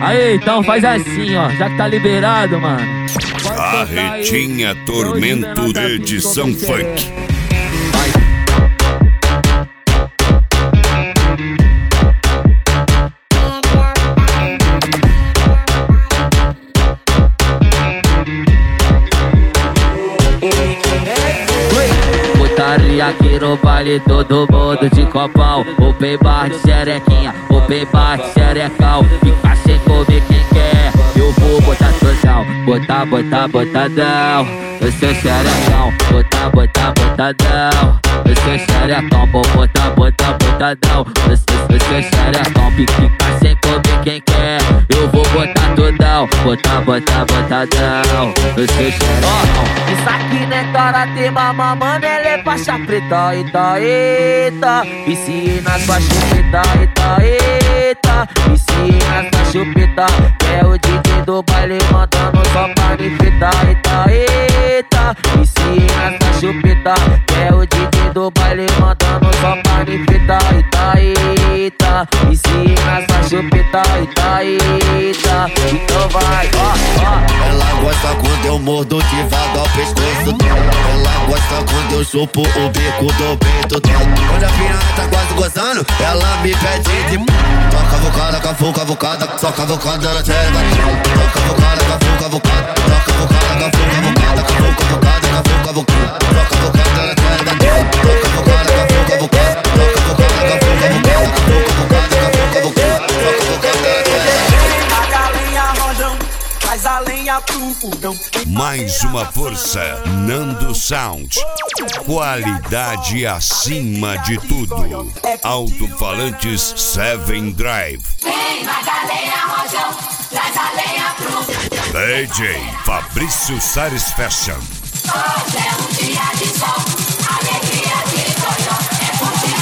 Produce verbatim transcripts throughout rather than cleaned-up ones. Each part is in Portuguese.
Aí, então faz assim, ó, já que tá liberado, mano. Carretinha Tormento de edição funk. Putaria aqui no baile, todo mundo de copão. Open bar de xerequinha, open bar de xerecão. Fica sem comer quem quer, eu vou botar total. Botar, botar, botadão, eu sou xerecão. Botar, botar, botadão, eu sou xerecão. Vou botar, botar, botadão, eu sou, eu sou xerecão. Fica sem comer quem quer, eu vou botar todão. Botar, botar, botadão, eu sou xerecão. Isso aqui não é karatê, mamãe, mano, ela é faixa preta. Eita, eita, viciei na sua chupeta. Eita, eita, viciei na sua chupeta. É o D J do baile mandando só pra me fritar. Eita, eita, viciei na sua chupeta. É o D J do baile mandando só pra me fritar. Eita, eita, viciei na sua chupeta. Eita, eita, então vai, ó, ó. Ela gosta quando eu mordo devagar o pescoço dela. Ela gosta quando eu chupo o bico do peito dela. Quando a piranha tá quase gozando, ela me pede de toca cavucada, cavu, cavucada, só cavucada na tela. Toca cavucada, cavu, cavucada, toca cavucada, cavu, cavucada, cavu, cavucada, cavu, cavucada, toca cavucada na tela. Toca cavucada, cavu, cavucada, toca cavucada, cavu, cavucada, cavu, cavucada, cavu, cavucada, toca cavucada na tela. Faz a lenha pro fogão. Mais uma força, Nando Sound. Qualidade acima de tudo. Alto-falantes Seven Drive. Vem, mais a lenha, Rojão. Traz a lenha pro fogão. D J Fabrício Sares Fashion. Hoje é um dia de sol. Alegria de Tonhão. É curtir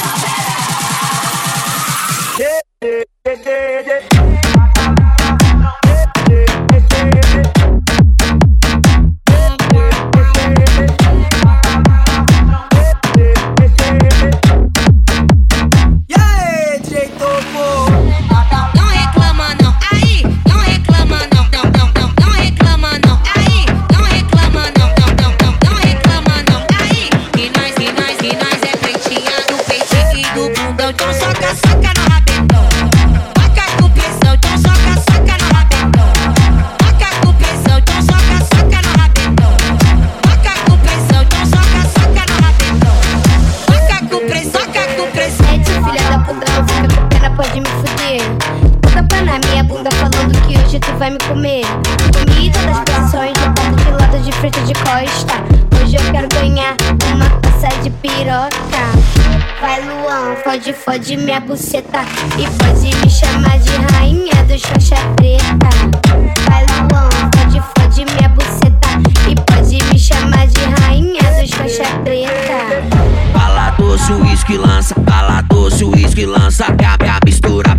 vai me comer. Comi todas as posições, de ponta de lado, de frente, de costa. Hoje eu quero ganhar uma taça de piroca. Vai, Luan, fode, fode minha buceta. E pode me chamar de rainha dos faixa preta. Vai, Luan, fode, fode minha buceta. E pode me chamar de rainha dos faixa preta. Bala doce, uísque lança. Bala doce, uísque lança. Minha, minha mistura